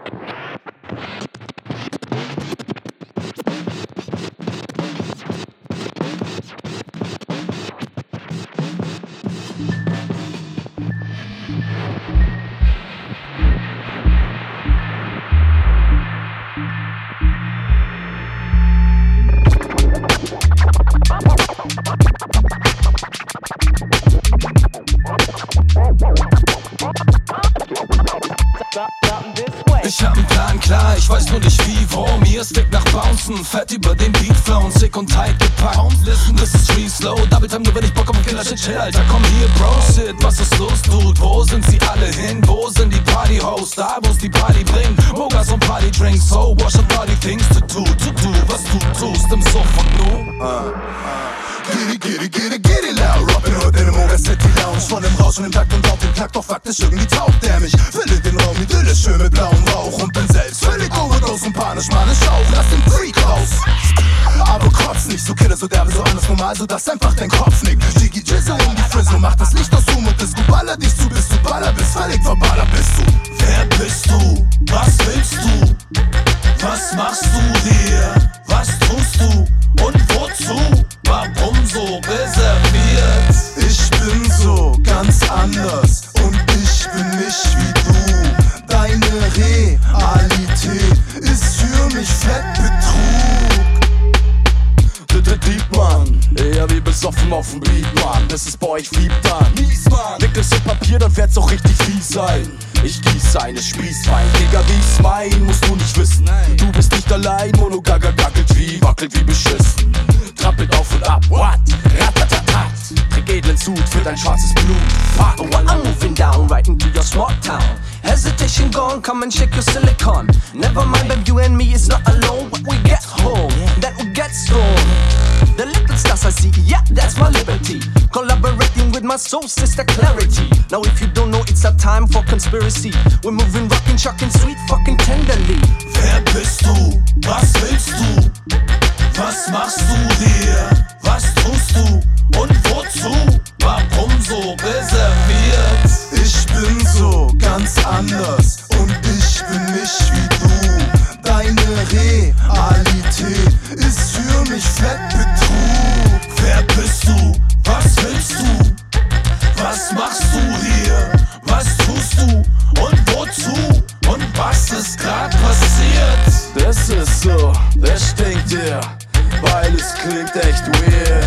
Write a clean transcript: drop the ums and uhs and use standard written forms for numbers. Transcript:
Ich hab 'n Plan, klar, ich weiß nur nicht wie, wo. Mir ist dick nach Bouncen, fett über den Beat flown, sick und tight gepackt. Listen, this is free slow, Double Time, nur wenn ich Bock auf Killer Shit chill, Alter, komm hier, Bro, shit, was ist los, Dude? Wo sind sie alle hin? Wo sind die Party-Hoes? Da, wo's die Party bringt, Mogas und Party-Drinks, so, wash up party things to do, was du tust im Sofa, nu? Get it loud, Robin Hood in dem Mogas City Lounge. Von dem Rauschen im Takt und auf den Takt, doch faktisch irgendwie taucht der mich. Fülle den Raum idyllisch, schön mit blauem Rauch und bin selbst völlig overdose und panisch, manisch auch. Lass den Freak raus, aber kotz nicht, so Killer, so derbe, so anders normal, so dass einfach dein Kopf nickt. Jiggy Jizzle in die Frizzle, mach das Licht aus Zoom und Disco, baller dich zu, bis du baller bist, völlig verballert bist du. Wer bist du? Was willst du? Was machst du hier? Was tust du? Und wozu? Warum so reserviert? Ich bin so ganz anders und ich bin nicht wie du. Deine Realität ist für mich Fettbetrug. Deep, Mann, eher wie besoffen auf dem Beat, Mann. Das ist bei euch lieb dann. Leg das in Papier, dann wird's auch richtig fies sein. Ich gieß eine Sprießwein, Digga, wie's mein, musst du nicht wissen. Du bist nicht allein, Mono Gaga wackelt wie beschissen. Trappelt auf und ab, what? Ratatatat. Trink edlen Sud für dein schwarzes Blut. Fuck. Oh, well, I'm moving down right into your small town. Hesitation gone, come and shake your silicon. Never mind, babe, you and me is not alone. When we get home, then we get stoned. The little stars I see, yeah, that's my liberty. Collaborating with my soul sister Clarity. Now if you don't know, it's a time for conspiracy. We're moving, rocking, shocking, sweet, fucking tenderly. Wer bist du? Was willst du? Was machst du hier? Was tust du? Und wozu? Warum so reserviert? Ich bin so ganz anders und ich bin nicht wie du. Deine Realität ist für mich Fettbetrug. Wer bist du? Was willst du? Was machst du hier? Was tust du? Und wozu? Und was ist grad passiert? Das ist so, das stinkt dir, weil es klingt echt weird.